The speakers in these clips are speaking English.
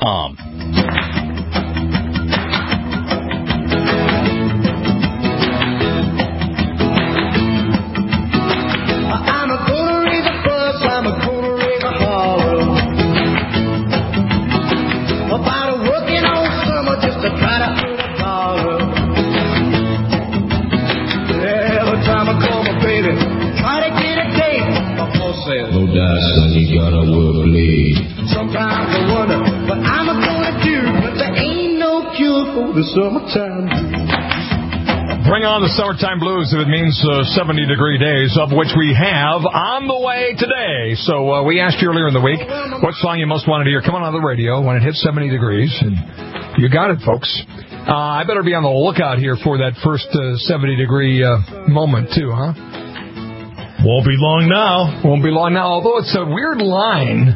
WhatsOnYourMind.com. No doubt, son, you gotta work late. Sometimes I wonder what I'm gonna do, but there ain't no cure for the summertime blues. Bring on the summertime blues if it means 70-degree days, of which we have on the way today. So we asked you earlier in the week what song you most wanted to hear. Come on the radio when it hits 70 degrees, and you got it, folks. I better be on the lookout here for that first 70-degree moment, too, huh? Won't be long now. Won't be long now, although it's a weird line,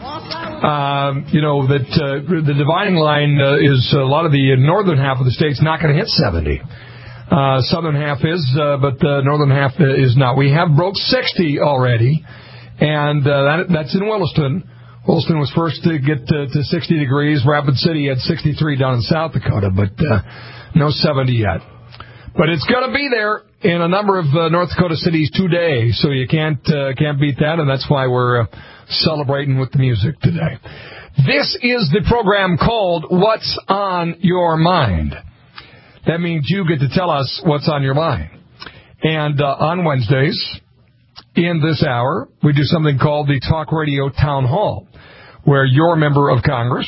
that the dividing line is a lot of the northern half of the state's not going to hit 70. Southern half is, but the northern half is not. We have broke 60 already, and that's in Williston. Williston was first to get to 60 degrees. Rapid City had 63 down in South Dakota, but no 70 yet. But it's going to be there in a number of North Dakota cities today, so you can't beat that, and that's why we're celebrating with the music today. This is the program called What's on Your Mind. That means you get to tell us what's on your mind. And on Wednesdays, in this hour, we do something called the Talk Radio Town Hall, where your member of Congress,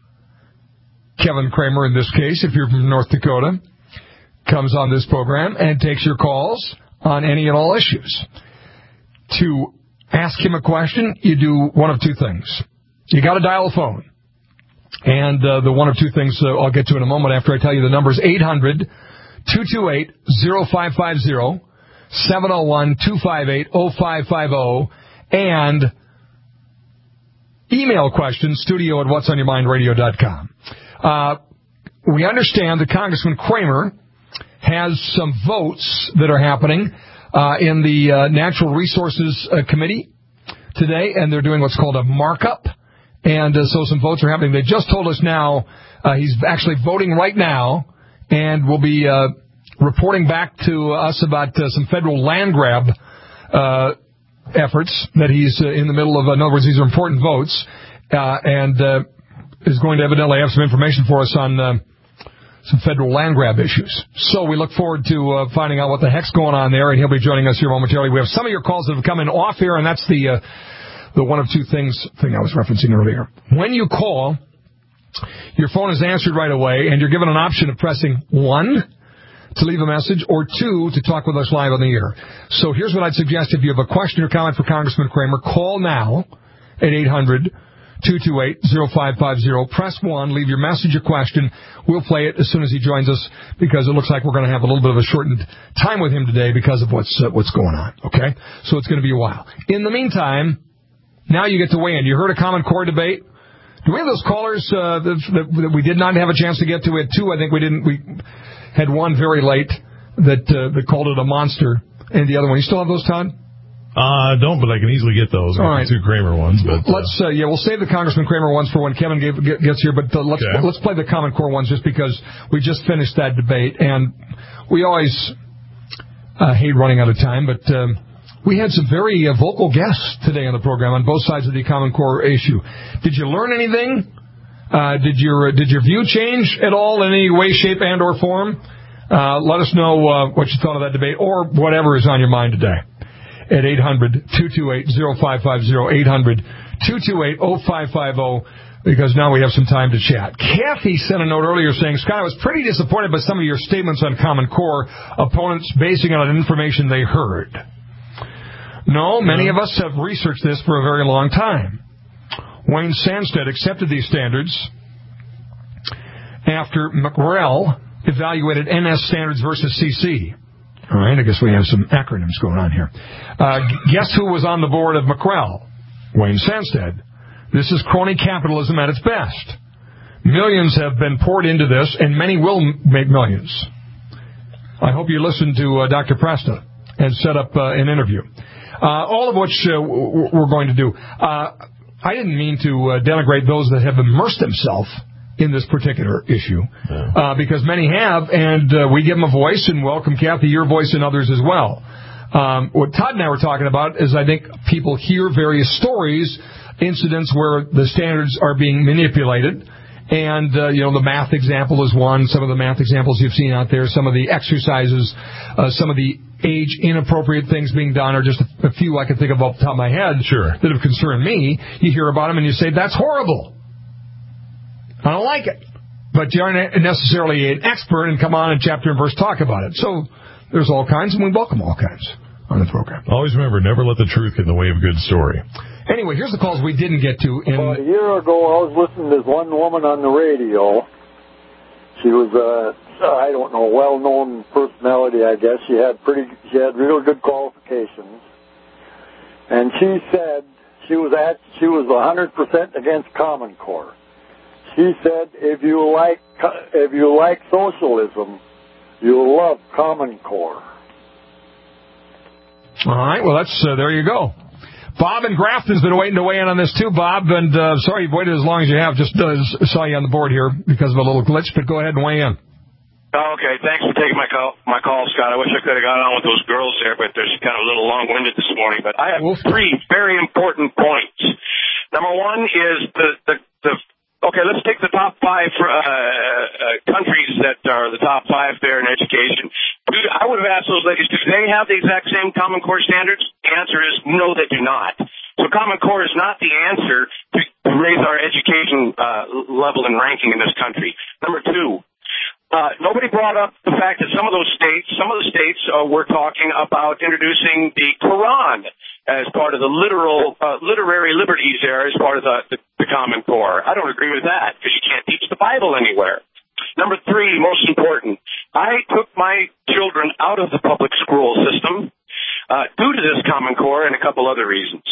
Kevin Cramer in this case, if you're from North Dakota, comes on this program and takes your calls on any and all issues. To ask him a question, you do one of two things. You got to dial a phone. And the one of two things I'll get to in a moment after I tell you the numbers. 800-228-0550, 701-258-0550, and email questions, studio@whatsonyourmindradio.com. We understand that Congressman Cramer has some votes that are happening in the Natural Resources Committee today, and they're doing what's called a markup. And so some votes are happening. They just told us now he's actually voting right now and will be reporting back to us about some federal land grab efforts that he's in the middle of. In other words, these are important votes, and is going to evidently have some information for us on some federal land grab issues. So we look forward to finding out what the heck's going on there, and he'll be joining us here momentarily. We have some of your calls that have come in off here, and that's the one of two thing I was referencing earlier. When you call, your phone is answered right away, and you're given an option of pressing 1 to leave a message or 2 to talk with us live on the air. So here's what I'd suggest. If you have a question or comment for Congressman Cramer, call now at 800-228-0550. Press 1, leave your message or question. We'll play it as soon as he joins us, because it looks like we're going to have a little bit of a shortened time with him today because of what's going on, okay? So it's going to be a while. In the meantime, now you get to weigh in. You heard a Common Core debate. Do we have those callers that we did not have a chance to get to? We had 2. I think we didn't. We had one very late that called it a monster, and the other one. You still have those, Todd? I don't, but I can easily get those. All right. 2 Cramer ones. But let's we'll save the Congressman Cramer ones for when Kevin gets here. But let's play the Common Core ones just because we just finished that debate, and we always hate running out of time, but. We had some very vocal guests today on the program on both sides of the Common Core issue. Did you learn anything? Did your view change at all in any way, shape, and or form? Let us know what you thought of that debate or whatever is on your mind today at 800-228-0550, 800-228-0550, because now we have some time to chat. Kathy sent a note earlier saying, Scott, I was pretty disappointed by some of your statements on Common Core, opponents basing it on information they heard. No, many of us have researched this for a very long time. Wayne Sandstead accepted these standards after McREL evaluated NS standards versus CC. All right, I guess we have some acronyms going on here. Guess who was on the board of McREL? Wayne Sandstead. This is crony capitalism at its best. Millions have been poured into this, and many will make millions. I hope you listen to Dr. Presta and set up an interview. All of which we're going to do. I didn't mean to denigrate those that have immersed themselves in this particular issue, because many have, and we give them a voice, and welcome, Kathy, your voice and others as well. What Todd and I were talking about is I think people hear various stories, incidents where the standards are being manipulated, and, the math example is one, some of the math examples you've seen out there, some of the exercises, some of the age inappropriate things being done are just a few I can think of off the top of my head that have concerned me. You hear about them and you say, that's horrible. I don't like it. But you aren't necessarily an expert and come on in chapter and verse talk about it. So there's all kinds, and we welcome all kinds on the program. Always remember, never let the truth get in the way of a good story. Anyway, here's the calls we didn't get to. About a year ago, I was listening to this one woman on the radio. She was well-known personality, I guess. She had real good qualifications. And she said she was 100% against Common Core. She said, if you like socialism, you'll love Common Core. All right, well, that's there you go. Bob in Grafton's been waiting to weigh in on this too, Bob, and sorry you've waited as long as you have. Just saw you on the board here because of a little glitch, but go ahead and weigh in. Okay, thanks for taking my call, Scott. I wish I could have got on with those girls there, but they're kind of a little long-winded this morning. But I have three very important points. Number one is let's take the top five countries that are the top five there in education. I would have asked those ladies, do they have the exact same Common Core standards? The answer is no, they do not. So Common Core is not the answer to raise our education level and ranking in this country. Number two, nobody brought up the fact that some of the states were talking about introducing the Quran as part of the literary liberties there as part of the Common Core. I don't agree with that because you can't teach the Bible anywhere. Number three, most important, I took my children out of the public school system due to this Common Core and a couple other reasons.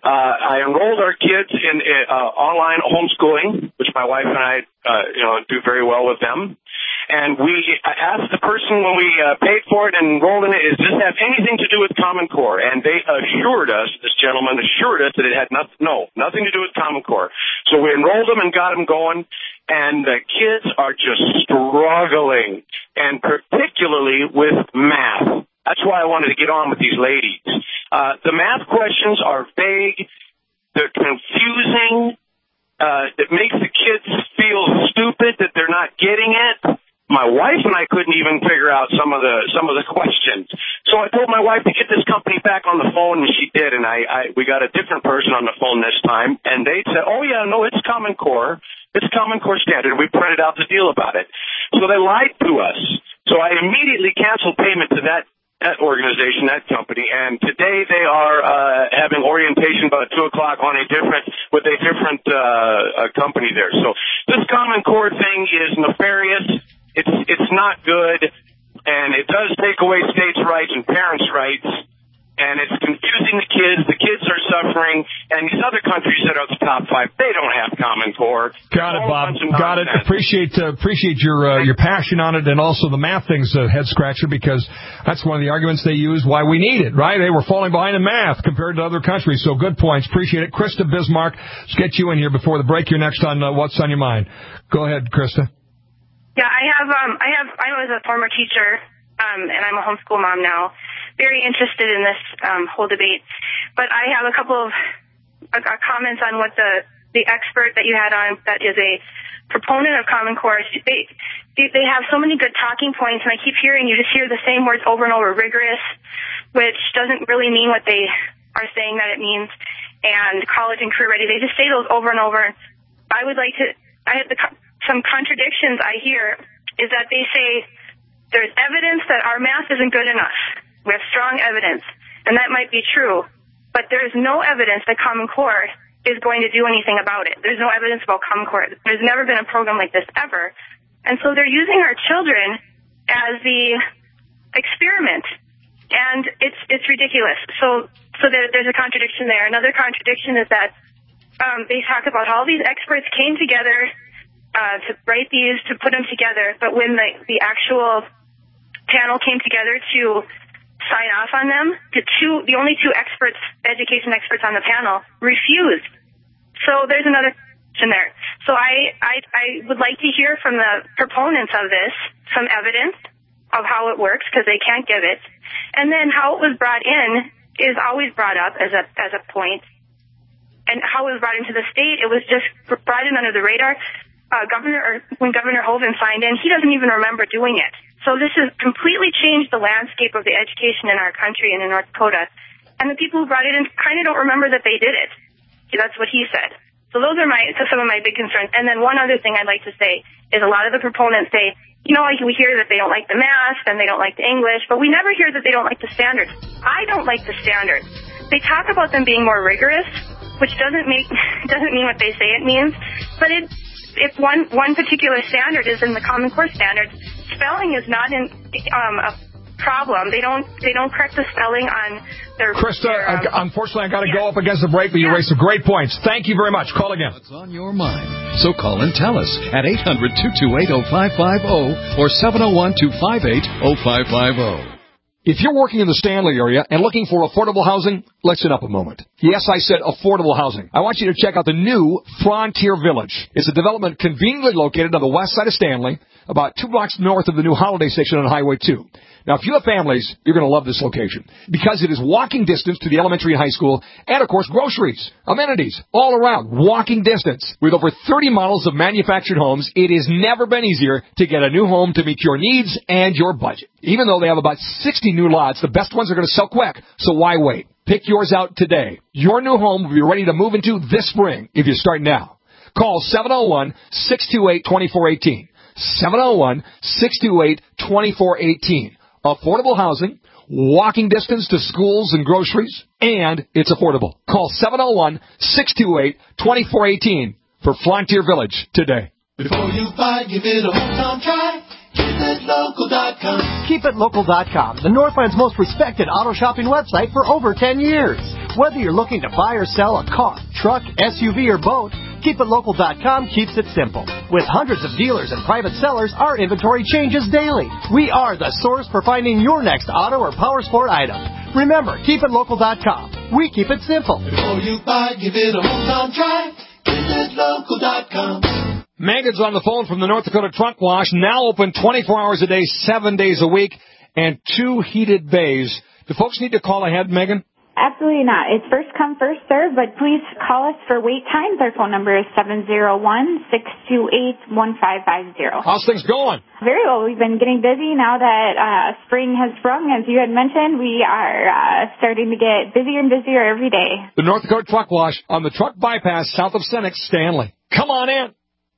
I enrolled our kids in online homeschooling, which my wife and I do very well with them. And we asked the person when we paid for it and enrolled in it, does this have anything to do with Common Core? And they assured us, this gentleman assured us that it had nothing to do with Common Core. So we enrolled them and got them going, and the kids are just struggling, and particularly with math. That's why I wanted to get on with these ladies. The math questions are vague. They're confusing. It makes the kids feel stupid that they're not getting it. My wife and I couldn't even figure out some of the questions. So I told my wife to get this company back on the phone, and she did. And we got a different person on the phone this time, and they said, "Oh yeah, no, it's Common Core. It's Common Core standard." We printed out the deal about it. So they lied to us. So I immediately canceled payment to that organization, that company, and today they are having orientation about 2 o'clock with a different company there. So this Common Core thing is nefarious. It's not good, and it does take away states' rights and parents' rights, and it's confusing the kids. The kids are suffering, and these other countries that are the top five, they don't have Common Core. Got it, Bob. Got it. Appreciate your passion on it, and also the math thing's a head scratcher because that's one of the arguments they use why we need it. Right? They were falling behind in math compared to other countries. So good points. Appreciate it, Krista Bismarck. Let's get you in here before the break. You're next on What's on Your Mind. Go ahead, Krista. Yeah, I was a former teacher, and I'm a homeschool mom now. Very interested in this whole debate. But I have a couple of comments on what the expert that you had on that is a proponent of Common Core. They have so many good talking points, and I keep hearing you just hear the same words over and over, rigorous, which doesn't really mean what they are saying that it means, and college and career ready. They just say those over and over. Some contradictions I hear is that they say there's evidence that our math isn't good enough. We have strong evidence, and that might be true, but there's no evidence that Common Core is going to do anything about it. There's no evidence about Common Core. There's never been a program like this ever. And so they're using our children as the experiment, and it's ridiculous. So there's a contradiction there. Another contradiction is that they talk about all these experts came together to write these, to put them together, but when the actual panel came together to sign off on them, the only two experts, education experts on the panel, refused. So there's another there. So I would like to hear from the proponents of this some evidence of how it works, because they can't give it. And then how it was brought in is always brought up as a point. And how it was brought into the state, it was just brought in under the radar. When Governor Hoeven signed in, he doesn't even remember doing it. So this has completely changed the landscape of the education in our country and in North Dakota. And the people who brought it in kind of don't remember that they did it. That's what he said. So those are some of my big concerns. And then one other thing I'd like to say is a lot of the proponents say, we hear that they don't like the math and they don't like the English, but we never hear that they don't like the standards. I don't like the standards. They talk about them being more rigorous, which doesn't mean what they say it means. But if one particular standard is in the Common Core standards, spelling is not a problem. They don't correct the spelling on their... Krista, unfortunately, I got to go up against the break, but you raised some great points. Thank you very much. Call again. What's on your mind? So call and tell us at 800-228-0550 or 701-258-0550. If you're working in the Stanley area and looking for affordable housing, listen up a moment. Yes, I said affordable housing. I want you to check out the new Frontier Village. It's a development conveniently located on the west side of Stanley, about 2 blocks north of the new Holiday Station on Highway 2. Now, if you have families, you're going to love this location because it is walking distance to the elementary and high school and, of course, groceries, amenities, all around, walking distance. With over 30 models of manufactured homes, it has never been easier to get a new home to meet your needs and your budget. Even though they have about 60 new lots, the best ones are going to sell quick, so why wait? Pick yours out today. Your new home will be ready to move into this spring if you start now. Call 701-628-2418. 701-628-2418. Affordable housing, walking distance to schools and groceries, and it's affordable. Call 701-628-2418 for Frontier Village today. Before you buy, give it a hometown try. KeepItLocal.com. KeepItLocal.com, the Northland's most respected auto shopping website for over 10 years. Whether you're looking to buy or sell a car, truck, SUV, or boat, KeepItLocal.com keeps it simple. With hundreds of dealers and private sellers, our inventory changes daily. We are the source for finding your next auto or power sport item. Remember, KeepItLocal.com. We keep it simple. Before you buy, give it a hometown try. KeepItLocal.com. Megan's on the phone from the North Dakota Trunk Wash, now open 24 hours a day, 7 days a week, and 2 heated bays. Do folks need to call ahead, Megan? Absolutely not. It's first come, first served, but please call us for wait times. Our phone number is 701-628-1550. How's things going? Very well. We've been getting busy now that spring has sprung. As you had mentioned, we are starting to get busier and busier every day. The North Dakota Truck Wash on the Truck Bypass south of Senex, Stanley. Come on in.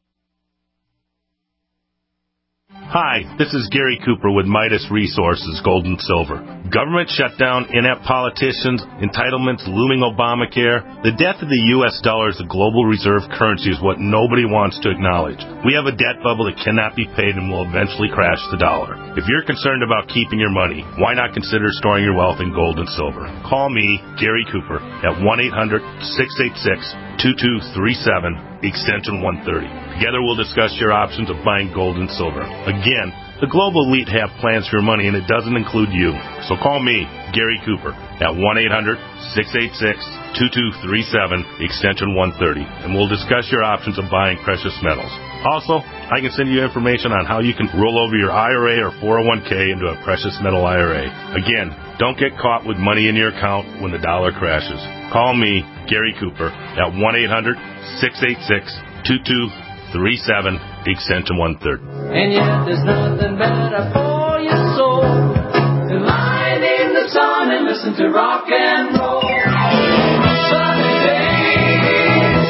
Hi, this is Gary Cooper with Midas Resources, Gold and Silver. Government shutdown, inept politicians, entitlements, looming Obamacare. The death of the U.S. dollar as a global reserve currency is what nobody wants to acknowledge. We have a debt bubble that cannot be paid and will eventually crash the dollar. If you're concerned about keeping your money, why not consider storing your wealth in gold and silver? Call me, Gary Cooper, at 1-800-686-2237, extension 130. Together we'll discuss your options of buying gold and silver. Again, the global elite have plans for your money, and it doesn't include you. So call me, Gary Cooper, at 1-800-686-2237, extension 130, and we'll discuss your options of buying precious metals. Also, I can send you information on how you can roll over your IRA or 401k into a precious metal IRA. Again, don't get caught with money in your account when the dollar crashes. Call me, Gary Cooper, at 1-800-686-2237, extension 130. And yet there's nothing better for your soul than lying in the sun and listen to rock and roll. Sunny days,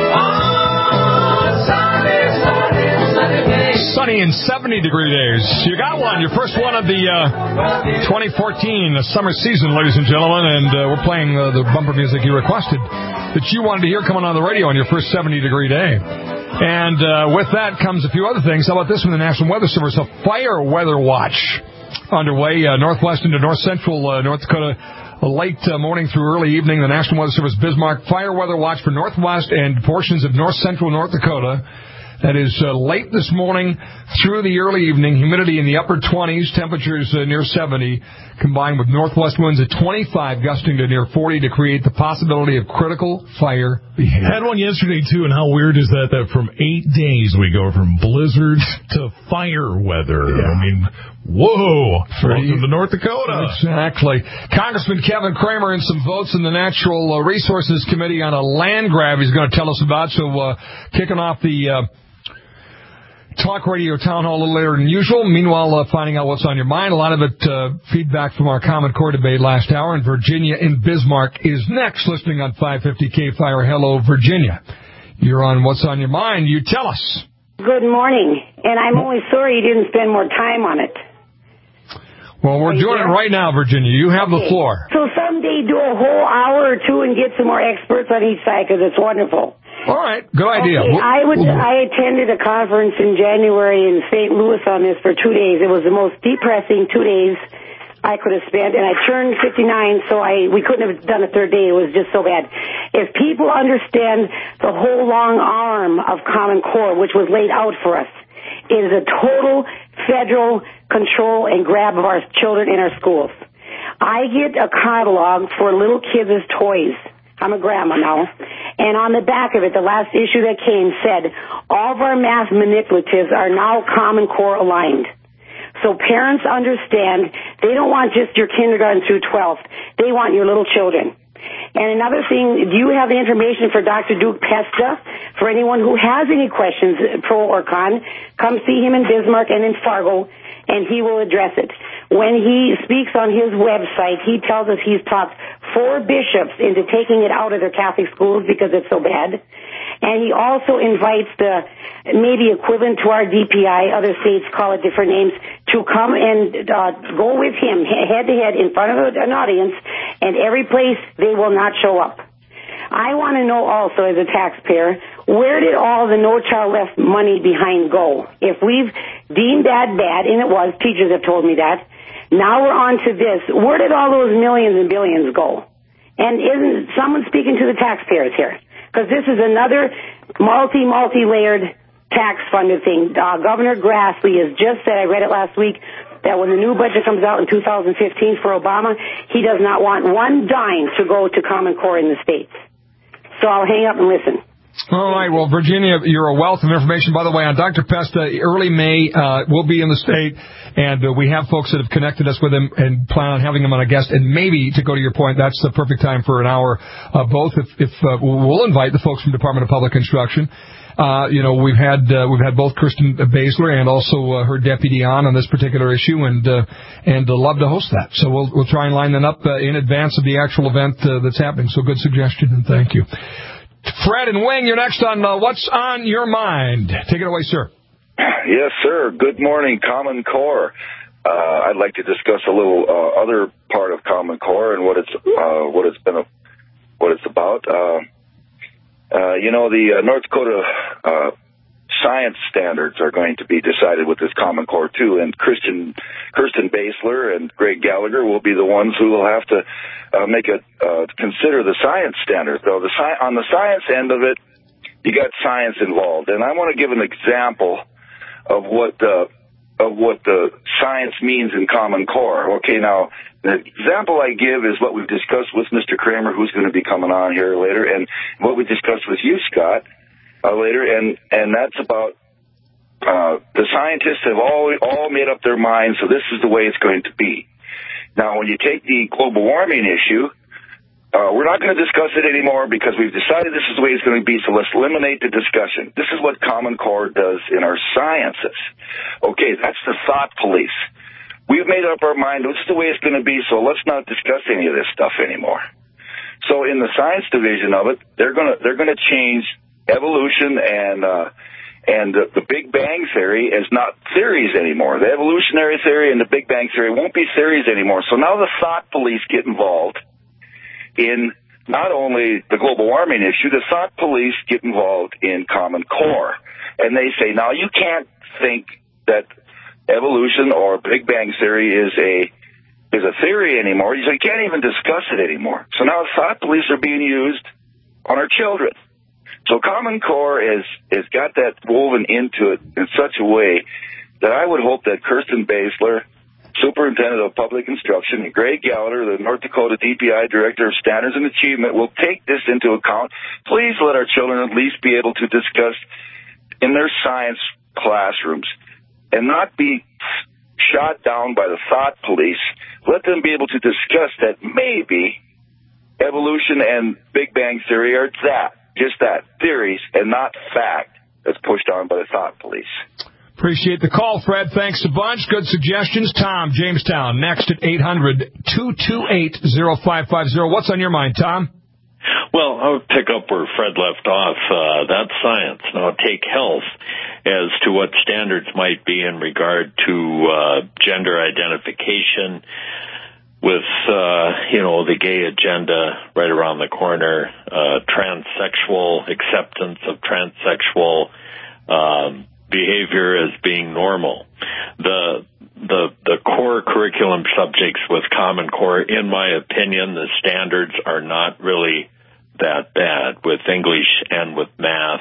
oh, sunny days. Sunny and 70-degree days. You got one. Your first one of the 2014 summer season, ladies and gentlemen, and we're playing the bumper music you requested that you wanted to hear coming on the radio on your first 70-degree day. And with that comes a few other things. How about this from the National Weather Service? A fire weather watch underway northwest into north central North Dakota, late morning through early evening. The National Weather Service Bismarck Fire Weather Watch for northwest and portions of north central North Dakota That is late this morning through the early evening. Humidity in the upper 20s, temperatures near 70, combined with northwest winds at 25, gusting to near 40 to create the possibility of critical fire behavior. Had one yesterday, too, and how weird is that from 8 days we go from blizzards to fire weather. Yeah. I mean, whoa, welcome to North Dakota. Exactly. Congressman Kevin Cramer in some votes in the Natural Resources Committee on a land grab he's going to tell us about. So kicking off the talk radio town hall a little later than usual. Meanwhile, finding out what's on your mind. A lot of it feedback from our Common Core debate last hour. And Virginia in Bismarck is next, listening on 550 K-Fire. Hello, Virginia. You're on What's on Your Mind. You tell us. Good morning. And I'm only sorry you didn't spend more time on it. Well, we're doing it right now, Virginia. You have the floor. So someday do a whole hour or two and get some more experts on each side, because it's wonderful. All right, good idea. Okay, I attended a conference in January in St. Louis on this for 2 days. It was the most depressing 2 days I could have spent, and I turned 59, so we couldn't have done a third day. It was just so bad. If people understand the whole long arm of Common Core, which was laid out for us, it is a total federal control and grab of our children in our schools. I get a catalog for little kids' toys. I'm a grandma now. And on the back of it, the last issue that came said, all of our math manipulatives are now Common Core aligned. So parents understand they don't want just your kindergarten through 12th. They want your little children. And another thing, do you have the information for Dr. Duke Pesta? For anyone who has any questions, pro or con, come see him in Bismarck and in Fargo, and he will address it. When he speaks on his website, he tells us he's talked 4 bishops into taking it out of their Catholic schools because it's so bad. And he also invites the maybe equivalent to our DPI, other states call it different names, to come and go with him head-to-head in front of an audience, and every place they will not show up. I want to know also, as a taxpayer, where did all the No Child Left money behind go? If we've deemed that bad, and it was, teachers have told me that, now we're on to this. Where did all those millions and billions go? And isn't someone speaking to the taxpayers here? Because this is another multi-layered tax-funded thing. Governor Grassley has just said, I read it last week, that when the new budget comes out in 2015 for Obama, he does not want one dime to go to Common Core in the states. So I'll hang up and listen. All right. Well, Virginia, you're a wealth of information. By the way, on Dr. Pesta, early May, we'll be in the state, and we have folks that have connected us with him and plan on having him on a guest. And maybe, to go to your point, that's the perfect time for an hour, both. If we'll invite the folks from Department of Public Instruction. We've had both Kristen Basler and also her deputy on this particular issue, and love to host that. So we'll try and line them up in advance of the actual event that's happening. So good suggestion, and thank you. Fred and Wing, you're next on What's on Your Mind. Take it away, sir. Yes, sir. Good morning, Common Core. I'd like to discuss a little other part of Common Core and what it's about. The North Dakota science standards are going to be decided with this Common Core too, and Kirsten Basler and Greg Gallagher will be the ones who will have to consider the science standards. Though on the science end of it, you got science involved, and I want to give an example of what the science means in Common Core. Okay, now the example I give is what we've discussed with Mr. Cramer, who's going to be coming on here later, and what we discussed with you, Scott, later, and that's about the scientists have all made up their minds, so this is the way it's going to be. Now, when you take the global warming issue, we're not going to discuss it anymore because we've decided this is the way it's going to be, so let's eliminate the discussion. This is what Common Core does in our sciences. Okay, that's the thought police. We've made up our mind, this is the way it's going to be, so let's not discuss any of this stuff anymore. So in the science division of it, they're going to change evolution and the Big Bang Theory is not theories anymore. The evolutionary theory and the Big Bang Theory won't be theories anymore. So now the thought police get involved in not only the global warming issue, the thought police get involved in Common Core. And they say, now you can't think that evolution or Big Bang Theory is a theory anymore. So you can't even discuss it anymore. So now the thought police are being used on our children. So Common Core has got that woven into it in such a way that I would hope that Kirsten Basler, Superintendent of Public Instruction, and Greg Gallagher, the North Dakota DPI Director of Standards and Achievement, will take this into account. Please let our children at least be able to discuss in their science classrooms and not be shot down by the thought police. Let them be able to discuss that maybe evolution and Big Bang Theory are just that, theories and not fact that's pushed on by the thought police. Appreciate the call, Fred. Thanks a bunch. Good suggestions. Tom, Jamestown, next at 800-228-0550. What's on your mind, Tom? Well, I would pick up where Fred left off. That's science. Now take health as to what standards might be in regard to gender identification with, the gay agenda right around the corner, transsexual acceptance of transsexual behavior as being normal. The core curriculum subjects with Common Core, in my opinion, the standards are not really that bad with English and with math.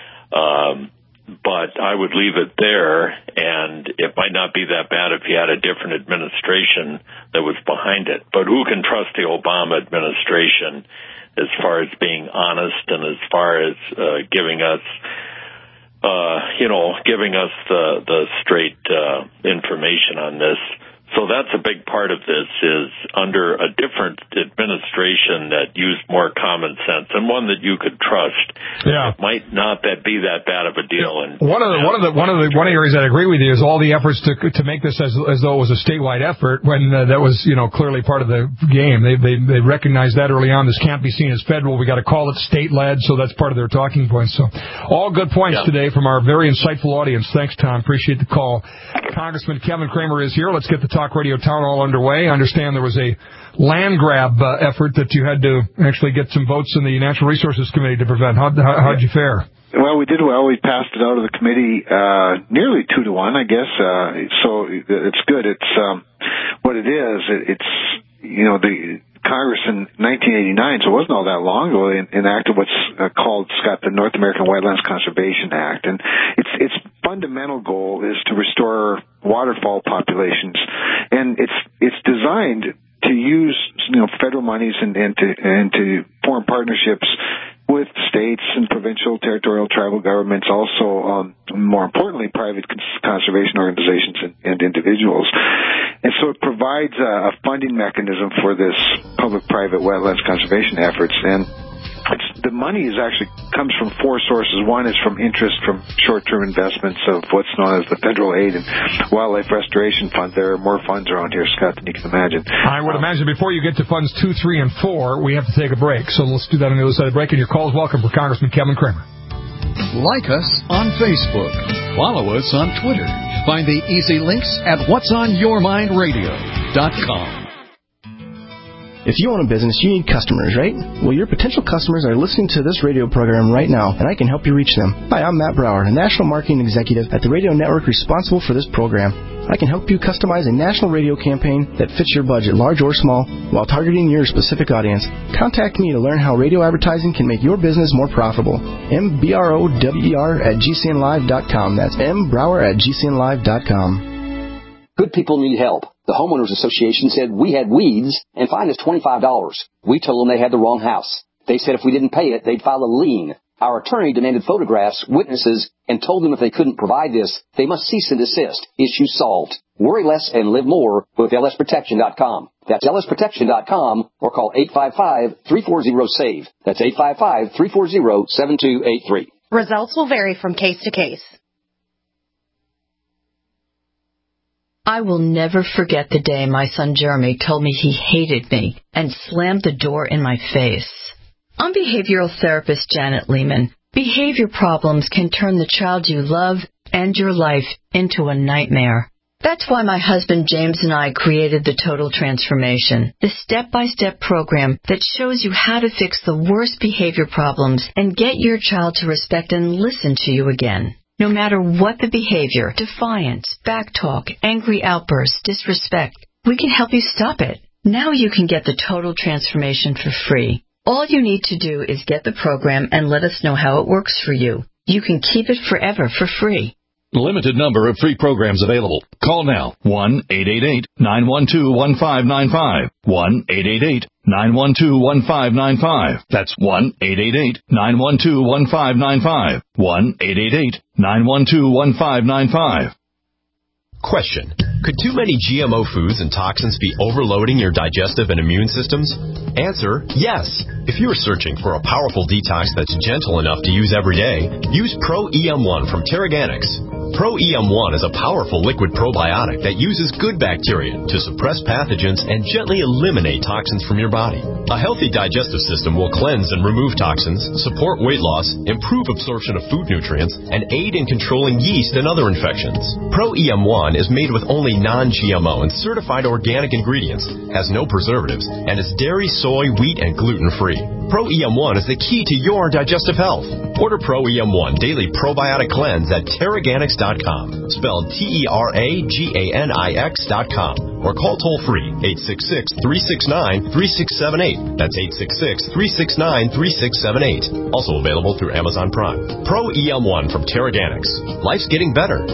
But I would leave it there, and it might not be that bad if you had a different administration that was behind it. But who can trust the Obama administration as far as being honest and as far as giving us the straight information on this? So that's a big part of this, is under a different administration that used more common sense and one that you could trust. Yeah. It might not be that bad of a deal. And one of the areas I agree with you is all the efforts to make this as though it was a statewide effort when that was clearly part of the game. They recognized that early on. This can't be seen as federal. We got to call it state led. So that's part of their talking points. So all good points today from our very insightful audience. Thanks, Tom. Appreciate the call. Congressman Kevin Cramer is here. Let's get the Talk Radio Town Hall underway. I understand there was a land grab effort that you had to actually get some votes in the Natural Resources Committee to prevent. How'd you fare? Well, we did well. We passed it out of the committee nearly 2-1, I guess. So it's good. It's what it is. It's the Congress in 1989, so it wasn't all that long ago, enacted what's called, Scott, the North American Wetlands Conservation Act. And its fundamental goal is to restore waterfowl populations. And it's designed to use federal monies and to form partnerships with states and provincial, territorial, tribal governments, also, more importantly, private conservation organizations and individuals. And so it provides a funding mechanism for this public-private wetlands conservation efforts. And the money actually comes from four sources. One is from interest from short-term investments of what's known as the Federal Aid and Wildlife Restoration Fund. There are more funds around here, Scott, than you can imagine. I would imagine before you get to funds 2, 3, and 4, we have to take a break. So let's do that on the other side of the break. And your call is welcome for Congressman Kevin Cramer. Like us on Facebook. Follow us on Twitter. Find the easy links at whatsonyourmindradio.com. If you own a business, you need customers, right? Well, your potential customers are listening to this radio program right now, and I can help you reach them. Hi, I'm Matt Brower, a national marketing executive at the radio network responsible for this program. I can help you customize a national radio campaign that fits your budget, large or small, while targeting your specific audience. Contact me to learn how radio advertising can make your business more profitable. mbrower@gcnlive.com. That's mbrower@gcnlive.com. Good people need help. The Homeowners Association said we had weeds and fined us $25. We told them they had the wrong house. They said if we didn't pay it, they'd file a lien. Our attorney demanded photographs, witnesses, and told them if they couldn't provide this, they must cease and desist. Issue solved. Worry less and live more with lsprotection.com. That's lsprotection.com or call 855-340-SAVE. That's 855-340-7283. Results will vary from case to case. I will never forget the day my son Jeremy told me he hated me and slammed the door in my face. I'm behavioral therapist Janet Lehman. Behavior problems can turn the child you love and your life into a nightmare. That's why my husband James and I created the Total Transformation, the step-by-step program that shows you how to fix the worst behavior problems and get your child to respect and listen to you again. No matter what the behavior, defiance, backtalk, angry outbursts, disrespect, we can help you stop it. Now you can get the Total Transformation for free. All you need to do is get the program and let us know how it works for you. You can keep it forever for free. Limited number of free programs available. Call now. 1-888-912-1595. 1-888-912-1595. That's 1-888-912-1595. 1-888-912-1595. Question. Could too many GMO foods and toxins be overloading your digestive and immune systems? Answer, yes. If you are searching for a powerful detox that's gentle enough to use every day, use Pro EM1 from Terraganics. Pro EM1 is a powerful liquid probiotic that uses good bacteria to suppress pathogens and gently eliminate toxins from your body. A healthy digestive system will cleanse and remove toxins, support weight loss, improve absorption of food nutrients, and aid in controlling yeast and other infections. Pro EM1 is made with only non-GMO and certified organic ingredients, has no preservatives, and is dairy, soy, wheat, and gluten-free. Pro EM1 is the key to your digestive health. Order Pro EM1 Daily Probiotic Cleanse at Terraganics.com, spelled Terraganix.com, or call toll-free 866-369-3678. That's 866-369-3678. Also available through Amazon Prime. Pro EM1 from Terraganics. Life's getting better.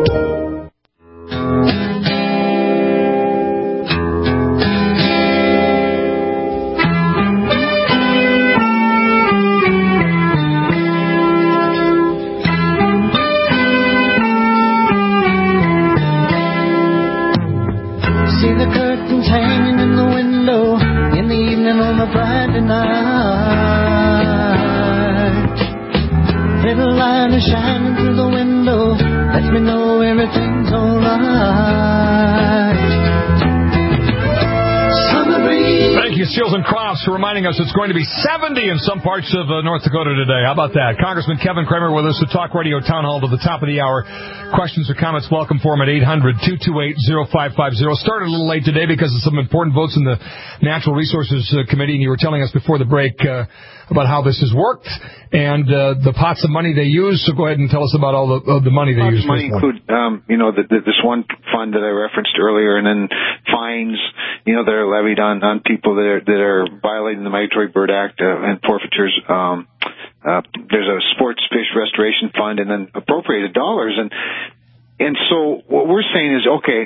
Reminding us it's going to be 70 in some parts of North Dakota today. How about that? Congressman Kevin Kramer with us at Talk Radio Town Hall to the top of the hour. Questions or comments, welcome for them at 800-228-0550. Started a little late today because of some important votes in the Natural Resources Committee, and you were telling us before the break about how this has worked and the pots of money they use. So go ahead and tell us about all the money they use. Money include, this one fund that I referenced earlier, and then fines, that are levied on people that are violating the Migratory Bird Act and forfeitures. There's a sports fish restoration fund, and then appropriated dollars. And so what we're saying is, okay,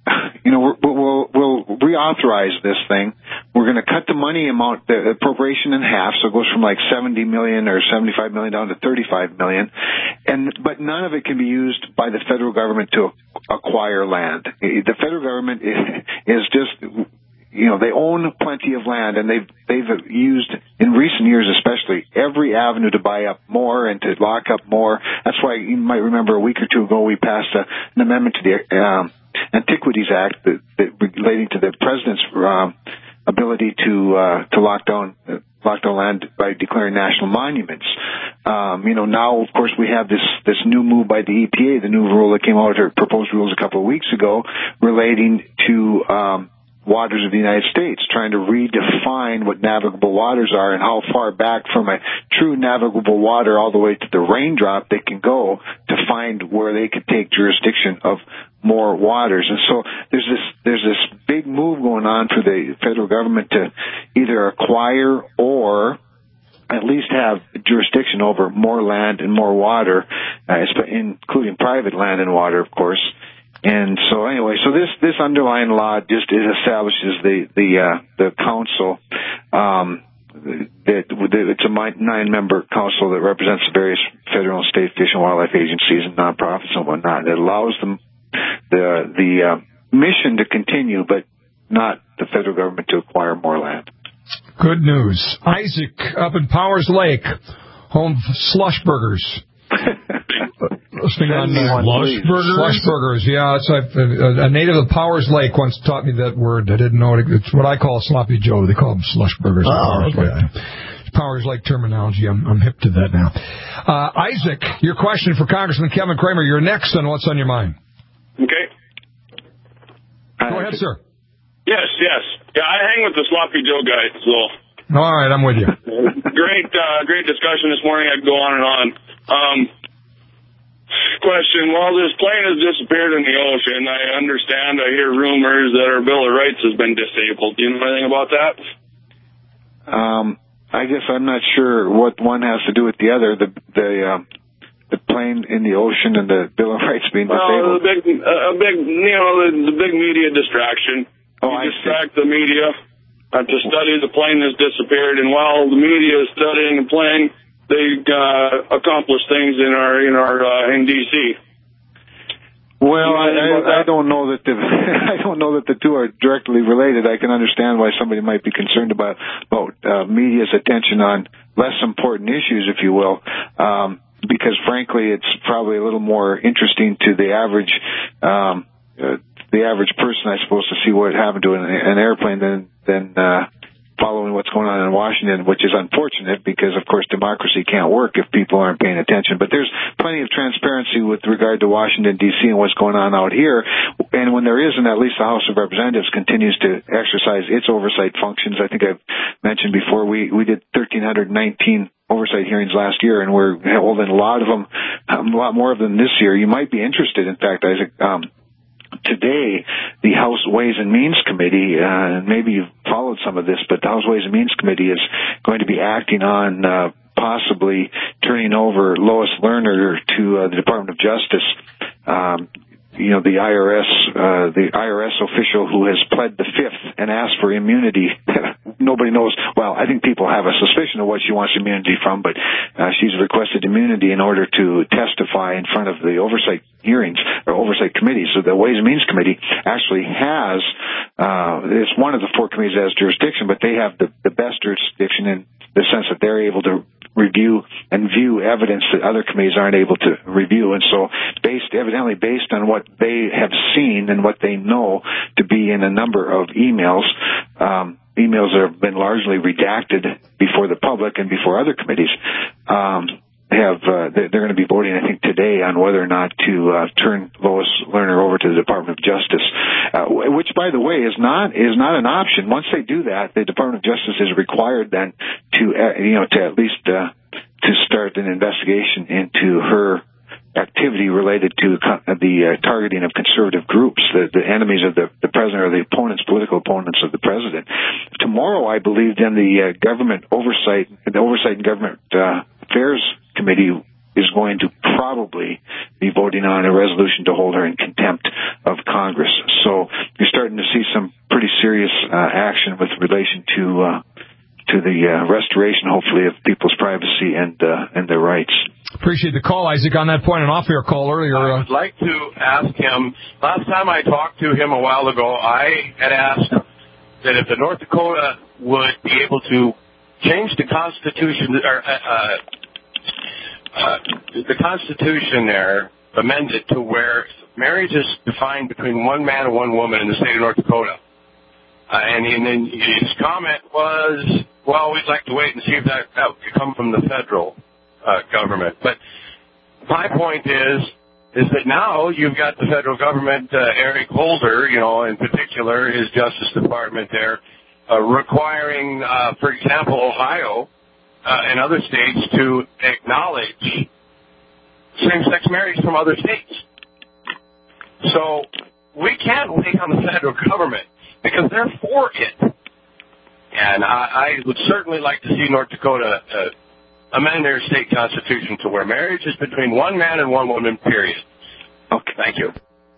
we'll reauthorize this thing. We're going to cut the money amount, the appropriation in half, so it goes from like $70 million or $75 million down to $35 million. But none of it can be used by the federal government to acquire land. The federal government is just, they own plenty of land, and they've used, in recent years especially, every avenue to buy up more and to lock up more. That's why you might remember a week or two ago we passed an amendment to the Antiquities Act that relating to the president's ability to lock down land by declaring national monuments. Now of course we have this new move by the EPA, the new rule that came out, or proposed rules a couple of weeks ago, relating to waters of the United States, trying to redefine what navigable waters are and how far back from a true navigable water all the way to the raindrop they can go to find where they could take jurisdiction of more waters. And so there's this big move going on for the federal government to either acquire or at least have jurisdiction over more land and more water, including private land and water, of course. And so anyway, this underlying law just establishes the council. It's a 9-member council that represents the various federal and state fish and wildlife agencies and nonprofits and whatnot. It allows them the mission to continue, but not the federal government to acquire more land. Good news. Isaac up in Powers Lake, home of Slush Burgers. Listening on Slush Burgers. Yeah, it's a native of Powers Lake once taught me that word. I didn't know it. It's what I call Sloppy Joe. They call them Slush Burgers. Oh, okay. Powers Lake terminology. I'm hip to that now. Isaac, your question for Congressman Kevin Kramer. You're next on What's on Your Mind. Okay. Go ahead, sir. Yes. Yeah, I hang with the Sloppy Joe guy, so. All right, I'm with you. Great discussion this morning. I could go on and on. Question, well, this plane has disappeared in the ocean. I understand, I hear rumors that our Bill of Rights has been disabled. Do you know anything about that? I guess I'm not sure what one has to do with the other. The plane in the ocean and the Bill of Rights being disabled. The big media distraction. You distract the media to study the plane that's disappeared, and while the media is studying the plane, they accomplish things in D.C. Well, I don't know that the two are directly related. I can understand why somebody might be concerned about media's attention on less important issues, if you will, because frankly, it's probably a little more interesting to the average person, I suppose, to see what happened to an airplane than following what's going on in Washington, which is unfortunate because, of course, democracy can't work if people aren't paying attention. But there's plenty of transparency with regard to Washington, D.C. and what's going on out here. And when there isn't, at least the House of Representatives continues to exercise its oversight functions. I think I've mentioned before, we did 1,319 oversight hearings last year, and we're holding a lot more of them this year. You might be interested, in fact, Isaac, today, the House Ways and Means Committee, and maybe you've followed some of this, but the House Ways and Means Committee is going to be acting on possibly turning over Lois Lerner to the Department of Justice. The IRS official who has pled the Fifth and asked for immunity. Nobody knows. Well, I think people have a suspicion of what she wants immunity from, but she's requested immunity in order to testify in front of the oversight hearings or oversight committees. So the Ways and Means Committee actually has, it's one of the four committees that has jurisdiction, but they have the best jurisdiction in the sense that they're able to review and view evidence that other committees aren't able to review. And so evidently based on what they have seen and what they know to be in a number of emails that have been largely redacted before the public and before other committees, they're going to be voting, I think, today on whether or not to turn Lois Lerner over to the Department of Justice, which, by the way, is not an option. Once they do that, the Department of Justice is required then to at least to start an investigation into her activity related to the targeting of conservative groups, the enemies of the president or the political opponents of the president. Tomorrow, I believe, then the Oversight and Government Affairs Committee is going to probably be voting on a resolution to hold her in contempt of Congress. So you're starting to see some pretty serious action with relation to the restoration, hopefully, of people's privacy and their rights. Appreciate the call, Isaac. On that point, an off-air call earlier. I would like to ask him, last time I talked to him a while ago, I had asked that if the North Dakota would be able to change the Constitution, the Constitution there, amend it to where marriage is defined between one man and one woman in the state of North Dakota. And then his comment was, well, we'd like to wait and see if that could come from the federal government. But my point is that now you've got the federal government, Eric Holder, in particular, his Justice Department there, requiring, for example, Ohio and other states to acknowledge same-sex marriage from other states. So we can't wait on the federal government because they're for it. And I would certainly like to see North Dakota amend their state constitution to where marriage is between one man and one woman, period. Okay. Thank you.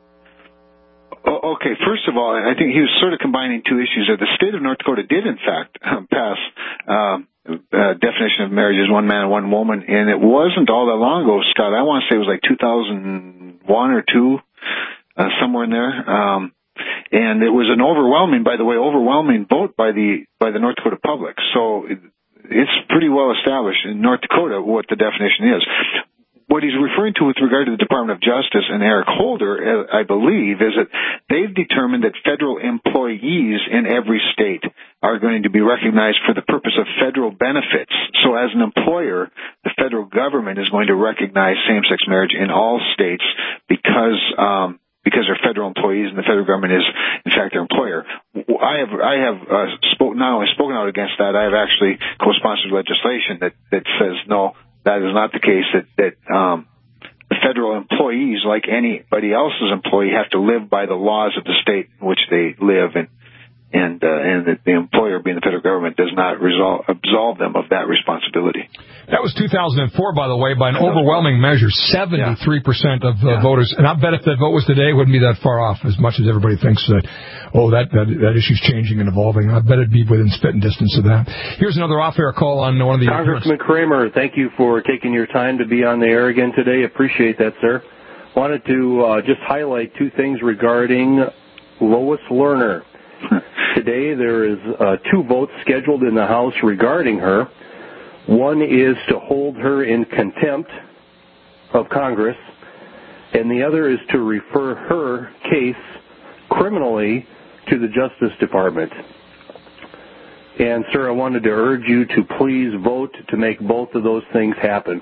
Okay, first of all, I think he was sort of combining two issues there. The state of North Dakota did, in fact, pass definition of marriage as one man and one woman, and it wasn't all that long ago, Scott. I want to say it was like 2001 or 2, somewhere in there. And it was an overwhelming vote by the North Dakota public. So it's pretty well established in North Dakota what the definition is. What he's referring to with regard to the Department of Justice and Eric Holder, I believe, is that they've determined that federal employees in every state are going to be recognized for the purpose of federal benefits. So as an employer, the federal government is going to recognize same-sex marriage in all states because they're federal employees and the federal government is, in fact, their employer. I have not only spoken out against that, I have actually co-sponsored legislation that says no, that is not the case, that the federal employees, like anybody else's employee, have to live by the laws of the state in which they live. and that the employer, being the federal government, does not absolve them of that responsibility. That was 2004, by the way, by an overwhelming measure, 73% of voters. And I bet if that vote was today, it wouldn't be that far off, as much as everybody thinks that, that issue's changing and evolving. I bet it'd be within spitting distance of that. Here's another off-air call on one of the... Congressman Kramer, thank you for taking your time to be on the air again today. Appreciate that, sir. Wanted to just highlight two things regarding Lois Lerner. Today there is 2 votes scheduled in the House regarding her. One is to hold her in contempt of Congress, and the other is to refer her case criminally to the Justice Department. And, sir, I wanted to urge you to please vote to make both of those things happen.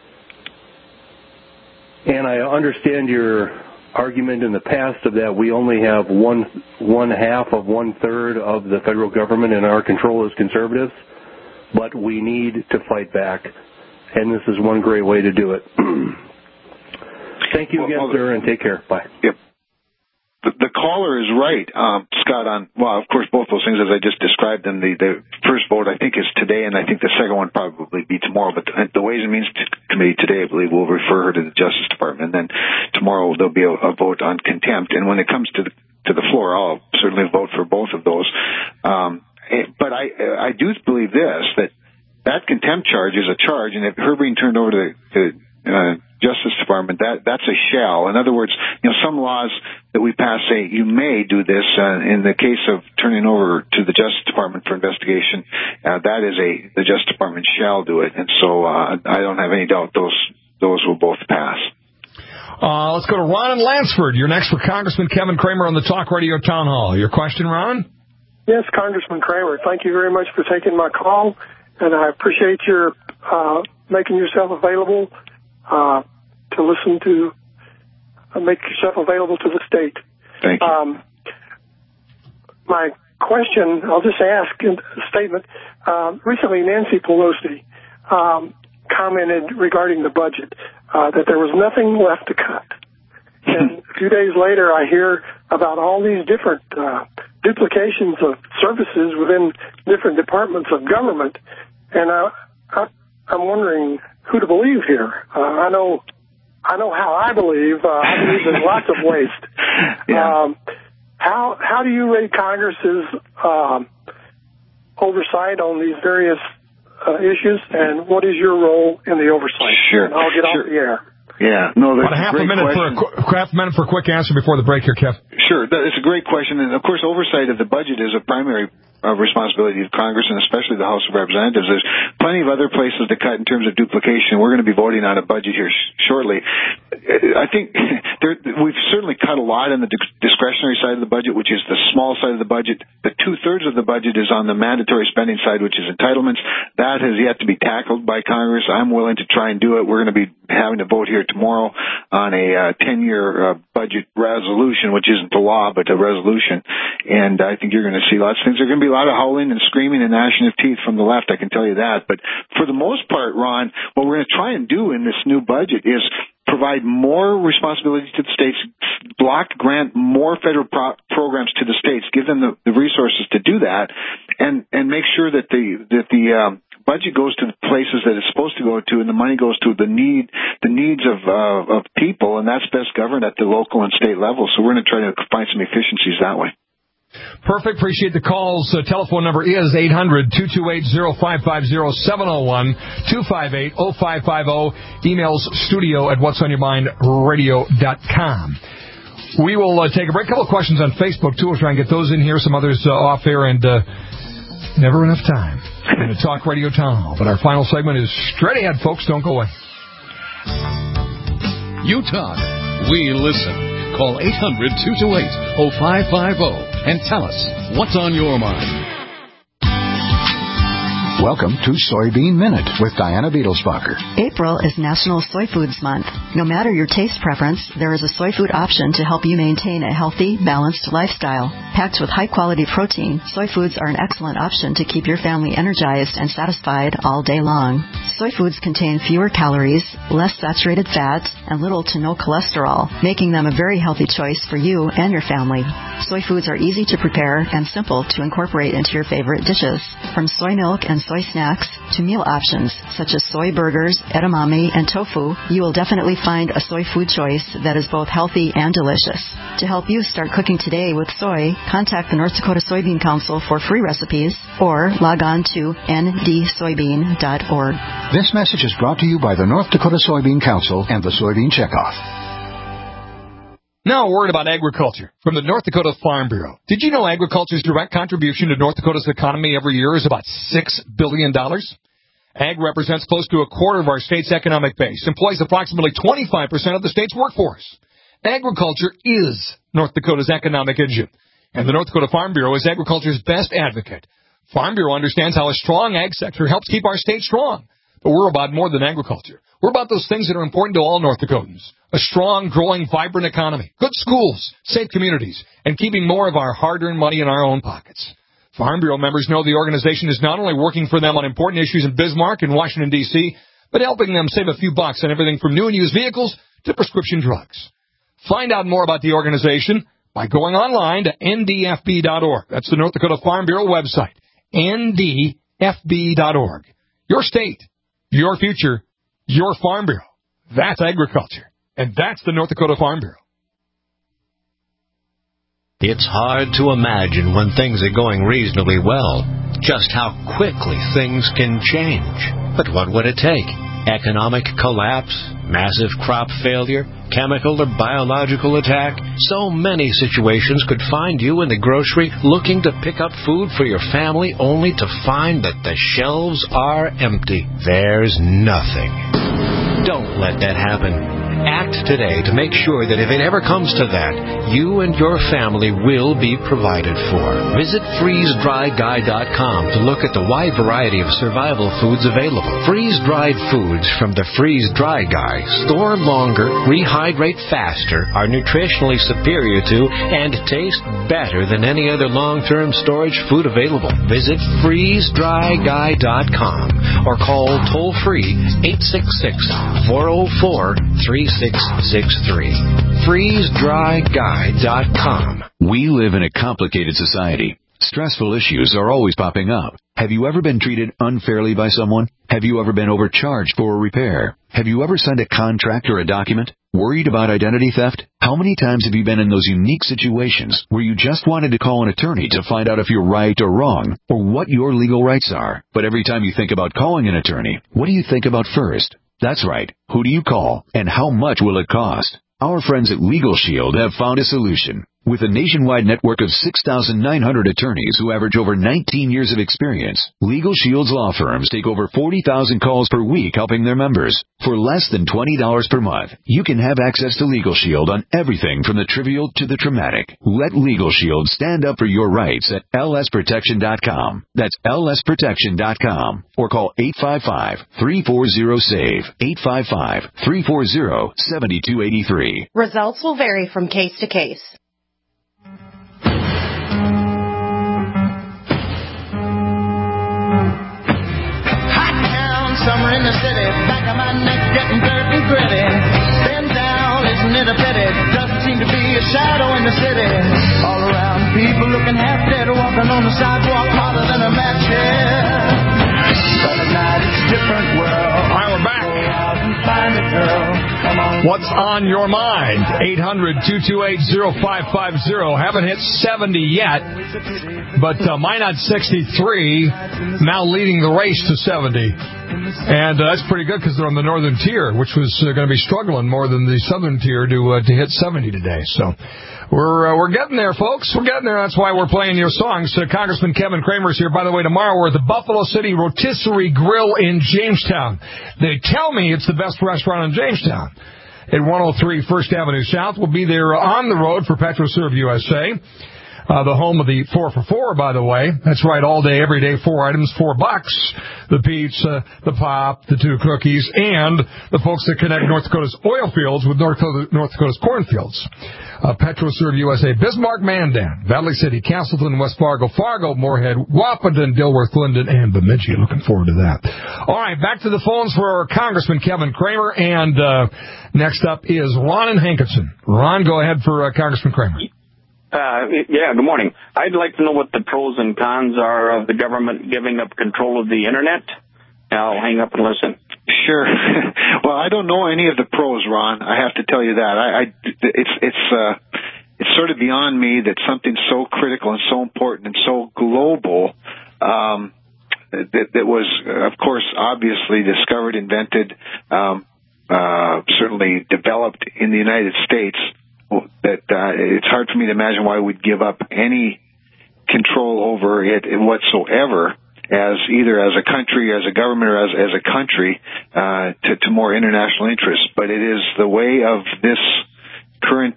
And I understand your argument in the past of that we only have one half of 1/3 of the federal government in our control as conservatives, but we need to fight back, and this is one great way to do it. Thank you again, sir, and take care. Bye. Yep. The caller is right, Scott, of course, both those things as I just described them. The first vote, I think, is today, and I think the second one probably be tomorrow. But the Ways and Means Committee today, I believe, will refer her to the Justice Department. And then tomorrow there'll be a vote on contempt. And when it comes to the floor, I'll certainly vote for both of those. But I do believe that contempt charge is a charge, and if her being turned over to the Justice Department, that's a shall. In other words, some laws that we pass say you may do this. In the case of turning over to the Justice Department for investigation, the Justice Department shall do it. And so I don't have any doubt those will both pass. Let's go to Ron in Lansford. You're next for Congressman Kevin Kramer on the Talk Radio Town Hall. Your question, Ron? Yes, Congressman Kramer. Thank you very much for taking my call, and I appreciate your making yourself available to listen to, make yourself available to the state. Thank you. My question, I'll just ask in a statement. Recently, Nancy Pelosi commented regarding the budget that there was nothing left to cut. And a few days later, I hear about all these different duplications of services within different departments of government, and I'm wondering who to believe here. I know how I believe. I believe there's lots of waste. Yeah. How do you rate Congress's oversight on these various issues, and what is your role in the oversight? Sure. And I'll get off the air. Yeah, no, that's a great half a minute for a quick answer before the break here, Kev. Sure, it's a great question, and of course, oversight of the budget is a primary responsibility of Congress and especially the House of Representatives. There's plenty of other places to cut in terms of duplication. We're going to be voting on a budget here shortly. I think we've certainly cut a lot on the discretionary side of the budget, which is the small side of the budget. The 2/3 of the budget is on the mandatory spending side, which is entitlements. That has yet to be tackled by Congress. I'm willing to try and do it. We're going to be having to vote here tomorrow on a 10-year budget resolution, which isn't the law, but a resolution. And I think you're going to see lots of things. There's going to be a lot of howling and screaming and gnashing of teeth from the left, I can tell you that. But for the most part, Ron, what we're going to try and do in this new budget is provide more responsibility to the states, grant more federal programs to the states, give them the resources to do that, and make sure that the budget goes to the places that it's supposed to go to, and the money goes to the needs of people, and that's best governed at the local and state level. So we're going to try to find some efficiencies that way. Perfect. Appreciate the calls. Telephone number is 800-228-0550, 701-258-0550. Emails studio@whatsonyourmindradio.com. We will take a break. A couple of questions on Facebook, too. We'll try and get those in here, some others off air, and never enough time in the Talk Radio Town Hall. But our final segment is straight ahead, folks. Don't go away. You talk. We listen. Call 800-228-0550 and tell us what's on your mind. Welcome to Soybean Minute with Diana Beetlesbacher. April is National Soy Foods Month. No matter your taste preference, there is a soy food option to help you maintain a healthy, balanced lifestyle. Packed with high-quality protein, soy foods are an excellent option to keep your family energized and satisfied all day long. Soy foods contain fewer calories, less saturated fat, and little to no cholesterol, making them a very healthy choice for you and your family. Soy foods are easy to prepare and simple to incorporate into your favorite dishes. From soy milk and soy snacks to meal options such as soy burgers, edamame, and tofu, you will definitely find a soy food choice that is both healthy and delicious. To help you start cooking today with soy, contact the North Dakota Soybean Council for free recipes or log on to ndsoybean.org. This message is brought to you by the North Dakota Soybean Council and the Soybean Checkoff. Now a word about agriculture from the North Dakota Farm Bureau. Did you know agriculture's direct contribution to North Dakota's economy every year is about $6 billion? Ag represents close to a quarter of our state's economic base, employs approximately 25% of the state's workforce. Agriculture is North Dakota's economic engine, and the North Dakota Farm Bureau is agriculture's best advocate. Farm Bureau understands how a strong ag sector helps keep our state strong. But we're about more than agriculture. We're about those things that are important to all North Dakotans. A strong, growing, vibrant economy, good schools, safe communities, and keeping more of our hard-earned money in our own pockets. Farm Bureau members know the organization is not only working for them on important issues in Bismarck and Washington, D.C., but helping them save a few bucks on everything from new and used vehicles to prescription drugs. Find out more about the organization by going online to ndfb.org. That's the North Dakota Farm Bureau website, ndfb.org. Your state, your future, your Farm Bureau. That's agriculture. And that's the North Dakota Farm Bureau. It's hard to imagine when things are going reasonably well just how quickly things can change. But what would it take? Economic collapse, massive crop failure, chemical or biological attack? So many situations could find you in the grocery looking to pick up food for your family only to find that the shelves are empty. There's nothing. Don't let that happen. Act today to make sure that if it ever comes to that, you and your family will be provided for. Visit freezedryguy.com to look at the wide variety of survival foods available. Freeze-dried foods from the Freeze Dry Guy store longer, rehydrate faster, are nutritionally superior to, and taste better than any other long-term storage food available. Visit freezedryguy.com or call toll-free 866-404-3663. FreezeDryGuy.com. We live in a complicated society. Stressful issues are always popping up. Have you ever been treated unfairly by someone? Have you ever been overcharged for a repair? Have you ever signed a contract or a document? Worried about identity theft? How many times have you been in those unique situations where you just wanted to call an attorney to find out if you're right or wrong, or what your legal rights are? But every time you think about calling an attorney, what do you think about first? That's right. Who do you call, and how much will it cost? Our friends at Legal Shield have found a solution. With a nationwide network of 6,900 attorneys who average over 19 years of experience, Legal Shield's law firms take over 40,000 calls per week helping their members. For less than $20 per month, you can have access to Legal Shield on everything from the trivial to the traumatic. Let Legal Shield stand up for your rights at lsprotection.com. That's lsprotection.com. Or call 855-340-SAVE, 855-340-7283. Results will vary from case to case. Summer in the city, back of my neck getting dirt and gritty. Bend down, isn't it a pity? Doesn't seem to be a shadow in the city. All around, people looking half dead, walking on the sidewalk harder than a match here. But at night it's a different world. All right, we're back. Go out and find a girl. Come on. What's on your mind? 800-228-0550. Haven't hit 70 yet, but Minot 63, now leading the race to 70. And that's pretty good because they're on the northern tier, which was going to be struggling more than the southern tier to hit 70 today. So we're getting there, folks. We're getting there. That's why we're playing your songs. Congressman Kevin Cramer's here. By the way, tomorrow we're at the Buffalo City Rotisserie Grill in Jamestown. They tell me it's the best restaurant in Jamestown. At 103 First Avenue South. We'll be there on the road for PetroServe USA. The home of the 4 for $4, by the way. That's right, all day, every day, 4 items, $4. The pizza, the pop, the 2 cookies, and the folks that connect North Dakota's oil fields with North Dakota's cornfields. PetroServe USA, Bismarck, Mandan, Valley City, Castleton, West Fargo, Moorhead, Wahpeton, Dilworth, Linden, and Bemidji. Looking forward to that. All right, back to the phones for our Congressman Kevin Cramer, and next up is Ron in Hankinson. Ron, go ahead for Congressman Cramer. Yeah, good morning. I'd like to know what the pros and cons are of the government giving up control of the Internet. I'll hang up and listen. Sure. Well, I don't know any of the pros, Ron. I have to tell you that. It's sort of beyond me that something so critical and so important and so global that was, of course, obviously discovered, invented, certainly developed in the United States, that it's hard for me to imagine why we'd give up any control over it whatsoever, as either as a country, as a government, or as a country, to more international interests. But it is the way of this current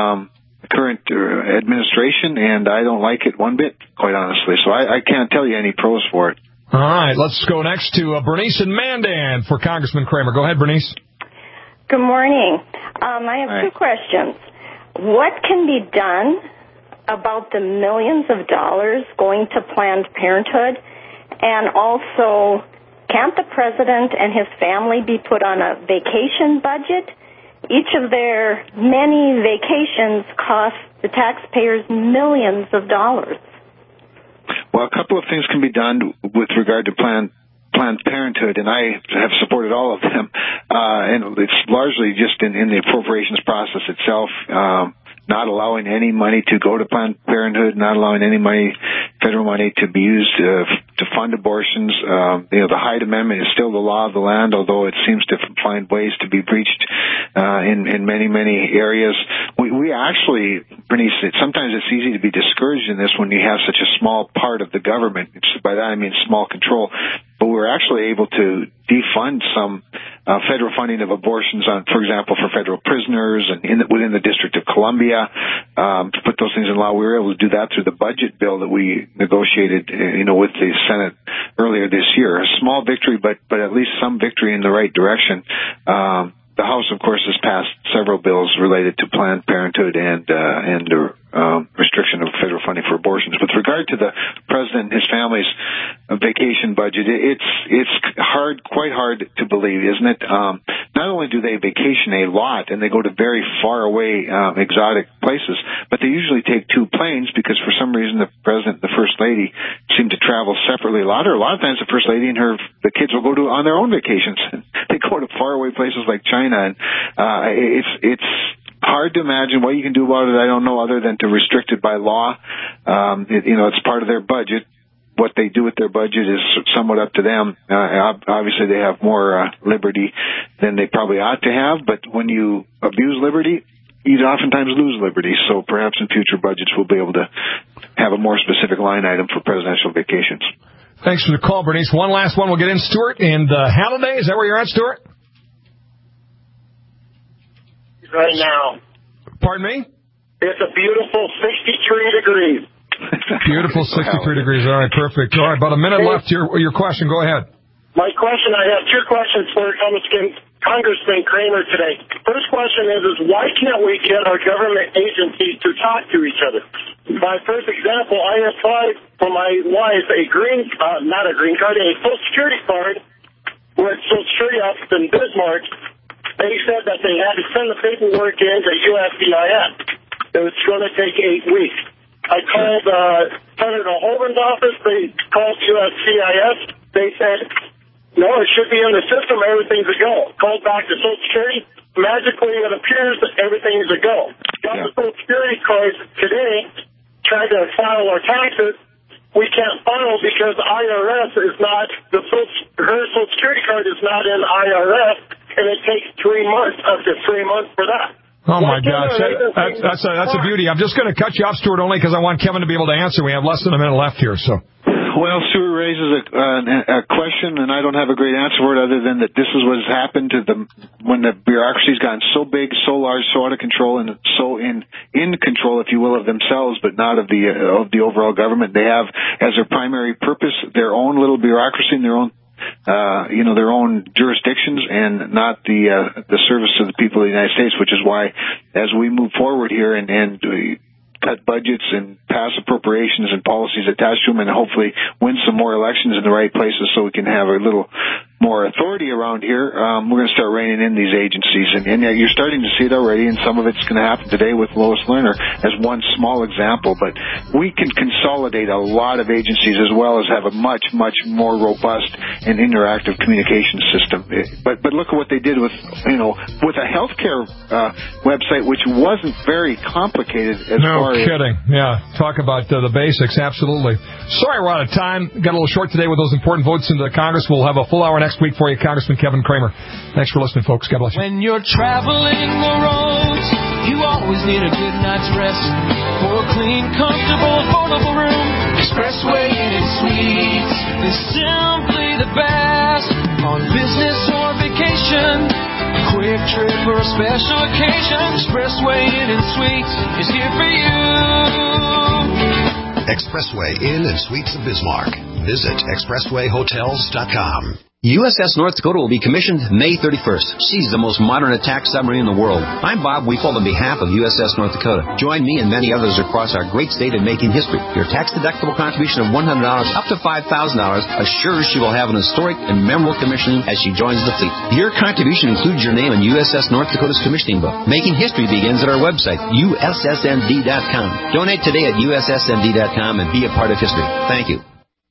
administration, and I don't like it one bit, quite honestly. So I can't tell you any pros for it. All right, let's go next to Bernice in Mandan for Congressman Kramer. Go ahead, Bernice. Good morning. I have two questions. What can be done about the millions of dollars going to Planned Parenthood? And also, can't the president and his family be put on a vacation budget? Each of their many vacations cost the taxpayers millions of dollars. Well, a couple of things can be done with regard to Planned Parenthood, and I have supported all of them. And it's largely just in the appropriations process itself, not allowing any money to go to Planned Parenthood, not allowing any money, federal money, to be used to fund abortions. The Hyde Amendment is still the law of the land, although it seems to find ways to be breached in many, many areas. We actually, Bernice, sometimes it's easy to be discouraged in this when you have such a small part of the government. By that I mean small control. But we're actually able to defund some federal funding of abortions, for example, for federal prisoners and within the District of Columbia. To put those things in law, we were able to do that through the budget bill that we negotiated, with the Senate earlier this year. A small victory, but at least some victory in the right direction. The House, of course, has passed several bills related to Planned Parenthood and restriction of federal funding for abortions. With regard to the president and his family's vacation budget, it's quite hard to believe, isn't it? Not only do they vacation a lot, and they go to very far away exotic places, but they usually take two planes because for some reason the president and the first lady seem to travel separately a lot. Or a lot of times the first lady and the kids will go on their own vacations. They go to faraway places like China, and it's hard to imagine what you can do about it. I don't know, other than to restrict it by law. It's part of their budget. What they do with their budget is somewhat up to them. Obviously, they have more liberty than they probably ought to have. But when you abuse liberty, you oftentimes lose liberty. So perhaps in future budgets we'll be able to have a more specific line item for presidential vacations. Thanks for the call, Bernice. One last one. We'll get in, Stuart. And Halliday, is that where you're at, Stuart? Right now. Pardon me? It's a beautiful 63 degrees. Beautiful 63 degrees. All right, perfect. All right, about a minute left. Your question. Go ahead. My question, I have two questions for Congressman Kramer today. First question is why can't we get our government agencies to talk to each other? My first example, I applied for my wife a Social Security card with Social Security office in Bismarck. They said that they had to send the paperwork in to USCIS. It was going to take 8 weeks. I called Senator Holden's office. They called USCIS. They said, no, it should be in the system. Everything's a go. Called back to Social Security. Magically, it appears that everything's a go. Got the Social Security card today. Tried to file our taxes. We can't file because IRS is not, her Social Security card is not in IRS, and it takes 3 months, up to 3 months for that. Oh, my gosh. That's a beauty. I'm just going to cut you off, Stuart, only because I want Kevin to be able to answer. We have less than a minute left here, so. Well, Stuart raises a question, and I don't have a great answer for it other than that this is what has happened when the bureaucracy's gotten so big, so large, so out of control, and so in control, if you will, of themselves, but not of the overall government. They have as their primary purpose their own little bureaucracy and their own their own jurisdictions, and not the service to the people of the United States, which is why, as we move forward here and cut budgets and pass appropriations and policies attached to them and hopefully win some more elections in the right places so we can have a little more authority around here, we're going to start reining in these agencies. And you're starting to see it already, and some of it's going to happen today with Lois Lerner as one small example. But we can consolidate a lot of agencies as well as have a much, much more robust and interactive communication system. But look at what they did with a healthcare website, which wasn't very complicated as far as... No kidding. Yeah, talk about the basics, absolutely. Sorry we're out of time. Got a little short today with those important votes into Congress. We'll have a full hour next week for you, Congressman Kevin Kramer. Thanks for listening, folks. God bless you. When you're traveling the roads, you always need a good night's rest. For a clean, comfortable, affordable room, Expressway Inn and Suites is simply the best. On business or vacation, quick trip or a special occasion, Expressway Inn and Suites is here for you. Expressway Inn and Suites of Bismarck. Visit expresswayhotels.com. USS North Dakota will be commissioned May 31st. She's the most modern attack submarine in the world. I'm Bob Weefeld on behalf of USS North Dakota. Join me and many others across our great state in making history. Your tax-deductible contribution of $100 up to $5,000 assures she will have an historic and memorable commissioning as she joins the fleet. Your contribution includes your name in USS North Dakota's commissioning book. Making history begins at our website, ussnd.com. Donate today at ussnd.com and be a part of history. Thank you.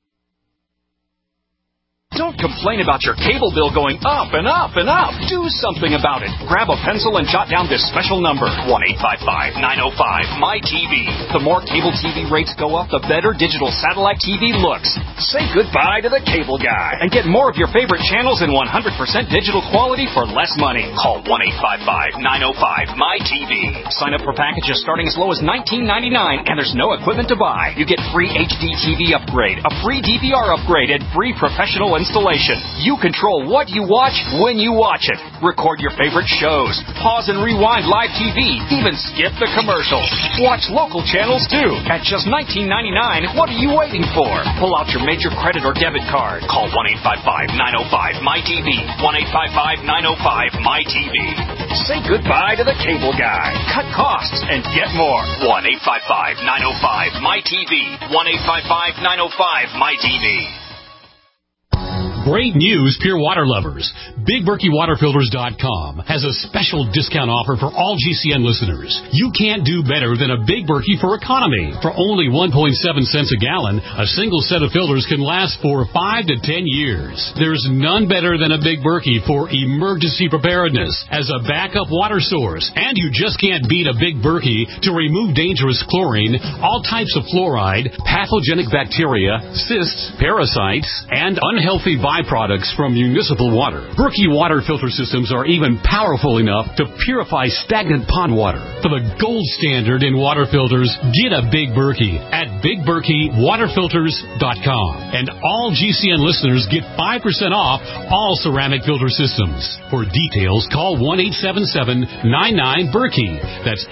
Don't complain about your cable bill going up and up and up. Do something about it. Grab a pencil and jot down this special number, 1-855-905-MY-TV. The more cable TV rates go up, the better digital satellite TV looks. Say goodbye to the cable guy and get more of your favorite channels in 100% digital quality for less money. Call 1-855-905-MY-TV. Sign up for packages starting as low as $19.99, and there's no equipment to buy. You get free HD TV upgrade, a free DVR upgrade, and free professional installation. You control what you watch when you watch it. Record your favorite shows. Pause and rewind live TV. Even skip the commercials. Watch local channels too. At just $19.99, what are you waiting for? Pull out your major credit or debit card. Call 1-855-905-MY-TV. 1-855-905-MY-TV. Say goodbye to the cable guy. Cut costs and get more. 1-855-905-MY-TV. 1-855-905-MY-TV. Great news, pure water lovers. BigBerkeyWaterFilters.com has a special discount offer for all GCN listeners. You can't do better than a Big Berkey for economy. For only 1.7 cents a gallon, a single set of filters can last for 5 to 10 years. There's none better than a Big Berkey for emergency preparedness as a backup water source. And you just can't beat a Big Berkey to remove dangerous chlorine, all types of fluoride, pathogenic bacteria, cysts, parasites, and unhealthy byproducts from municipal water. Berkey water filter systems are even powerful enough to purify stagnant pond water. For the gold standard in water filters, get a Big Berkey at BigBerkeyWaterFilters.com. And all GCN listeners get 5% off all ceramic filter systems. For details, call 1-877-99-BERKEY. That's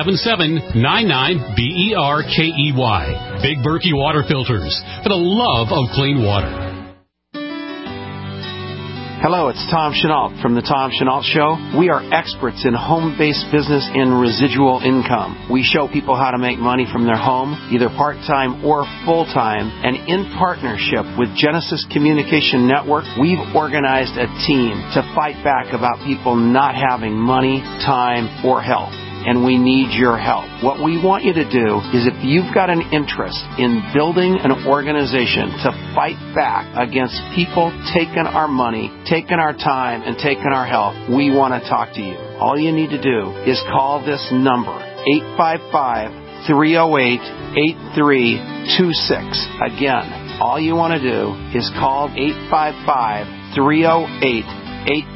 877-99-BERKEY. Big Berkey Water Filters, for the love of clean water. Hello, it's Tom Chenault from The Tom Chenault Show. We are experts in home-based business and residual income. We show people how to make money from their home, either part-time or full-time, and in partnership with Genesis Communication Network, we've organized a team to fight back about people not having money, time, or health. And we need your help. What we want you to do is if you've got an interest in building an organization to fight back against people taking our money, taking our time, and taking our health, we want to talk to you. All you need to do is call this number, 855-308-8326. Again, all you want to do is call 855-308-8326.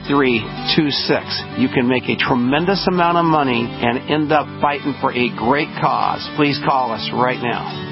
You can make a tremendous amount of money and end up fighting for a great cause. Please call us right now.